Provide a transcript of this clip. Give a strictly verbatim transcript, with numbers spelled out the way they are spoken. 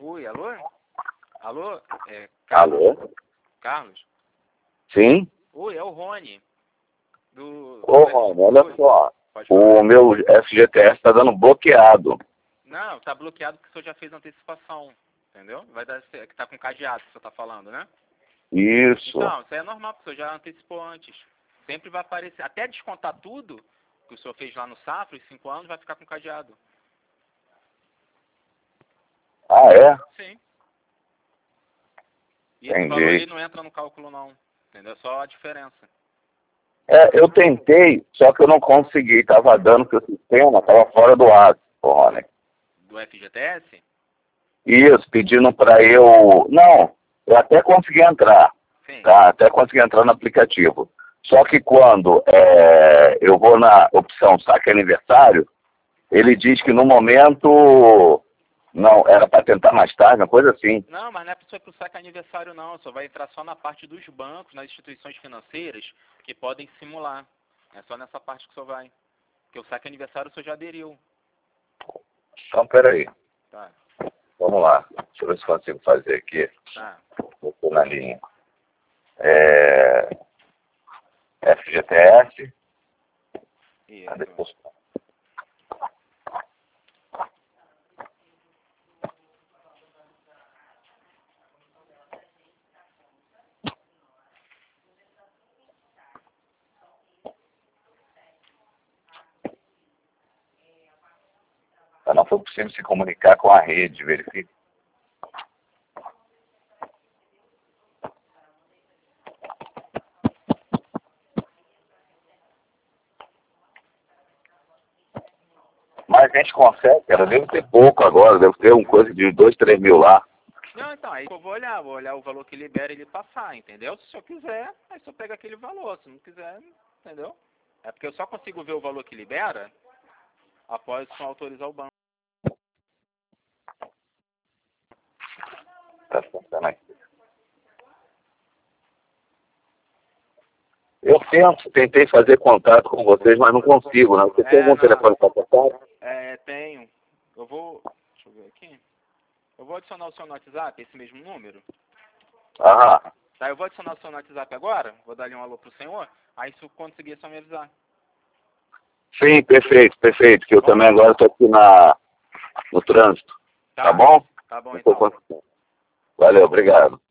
Oi, alô? Alô? É, Carlos? Alô? Carlos? Sim? Oi, é o Rony. Do... Ô, Rony, olha Oi. só. Pode falar. O meu F G T S está dando bloqueado. Não, tá bloqueado porque o senhor já fez antecipação. Entendeu? Vai dar que tá com cadeado que o senhor tá falando, né? Isso. Então, isso aí é normal, porque o senhor já antecipou antes. Sempre vai aparecer. Até descontar tudo que o senhor fez lá no Safra, em cinco anos, vai ficar com cadeado. Ah, é? Sim. E esse Entendi. valor aí não entra no cálculo, não. Entendeu? Só a diferença. É, eu tentei, só que eu não consegui. Tava dando que o sistema tava fora do ar, ô, Rony. Do F G T S? Isso, pedindo para eu... Não, eu até consegui entrar. Sim. Tá? Até consegui entrar no aplicativo. Só que quando é, eu vou na opção saque aniversário, ele diz que no momento... Não, era para tentar mais tarde, uma coisa assim. Não, mas não é para o saque aniversário, não. Só vai entrar só na parte dos bancos, nas instituições financeiras, que podem simular. É só nessa parte que o senhor vai. Porque o saque aniversário o senhor já aderiu. Então, peraí. Tá, Vamos lá. Deixa eu ver se consigo fazer aqui. tá. Estou na linha. É... F G T S. Cadê? Isso. Não foi possível se comunicar com a rede, verifique. Mas a gente consegue, cara, deve ter pouco agora, deve ter uma coisa de dois, três mil lá. Não, então, aí eu vou olhar, vou olhar o valor que libera e ele passar, entendeu? Se o senhor quiser, aí o senhor pega aquele valor. Se não quiser, entendeu? É porque eu só consigo ver o valor que libera após o senhor autorizar o banco. Tá funcionando aqui. Eu tento, tentei fazer contato com vocês, mas não consigo, né? Você tem É, algum não. telefone para contato? É, tenho. Eu vou... Deixa eu ver aqui. Eu vou adicionar o seu no WhatsApp, esse mesmo número. Ah, Tá, eu vou adicionar o seu no WhatsApp agora. Vou dar ali um alô pro senhor. Aí se eu conseguir, é só me avisar. sim, perfeito, perfeito. Que eu Bom? também agora estou aqui na, no trânsito. Tá. Tá bom? Tá bom, Não tô então. conseguindo. Valeu, obrigado.